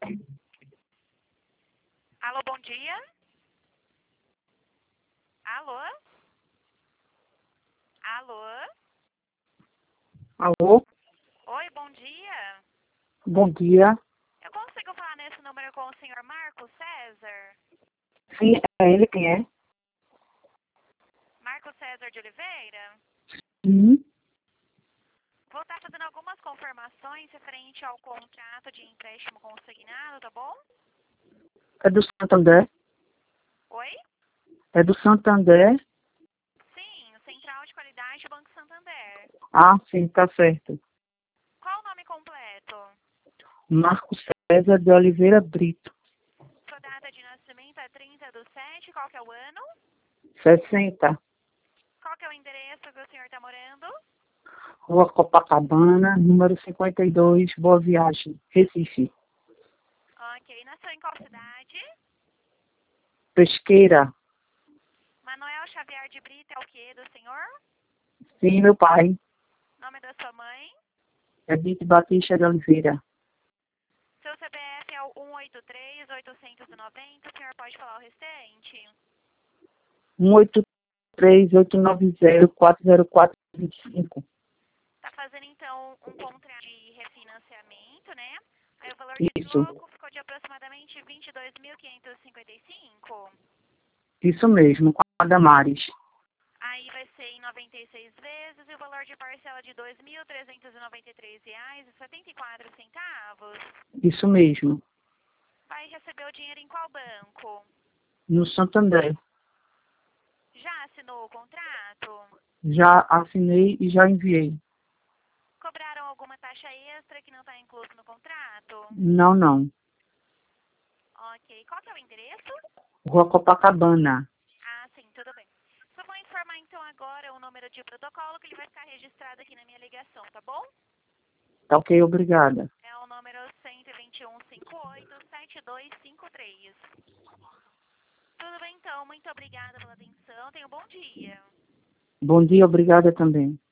Alô, bom dia? Alô? Alô? Alô? Oi, bom dia. Bom dia. Eu consigo falar nesse número com o senhor Marco César? Sim, é ele quem é? Marco César de Oliveira? Sim. Vou estar fazendo algumas confirmações referente ao contrato de empréstimo consignado, tá bom? É do Santander? Oi? É do Santander? Sim, o Central de Qualidade do Banco Santander. Ah, sim, tá certo. Qual o nome completo? Marco César de Oliveira Brito. Sua data de nascimento é 30/7, qual que é o ano? 60. Qual que é o endereço que o senhor está morando? Rua Copacabana, número 52, Boa Viagem, Recife. Ok, nasceu em qual cidade? Pesqueira. Manuel Xavier de Brito é o que do senhor? Sim, meu pai. Nome da sua mãe? Edith Batista de Oliveira. Seu CPF é o 183-890, o senhor pode falar o restante? 183-890-40425. Tá fazendo então um contrato de refinanciamento, né? Aí o valor de Isso. troco ficou de aproximadamente 22.555. Isso mesmo, com a Damares. Aí vai ser em 96 vezes e o valor de parcela de R$ 2.393,74. Isso mesmo. Vai receber o dinheiro em qual banco? No Santander. Já assinou o contrato? Já assinei e já enviei. Cobraram alguma taxa extra que não está incluso no contrato? Não, não. Ok. Qual que é o endereço? Rua Copacabana. Ah, sim, tudo bem. Só vou informar então agora o número de protocolo que ele vai ficar registrado aqui na minha ligação, tá bom? Tá ok, obrigada. É o número 12158-7253. Tudo bem então, muito obrigada pela atenção. Tenha um bom dia. Bom dia, obrigada também.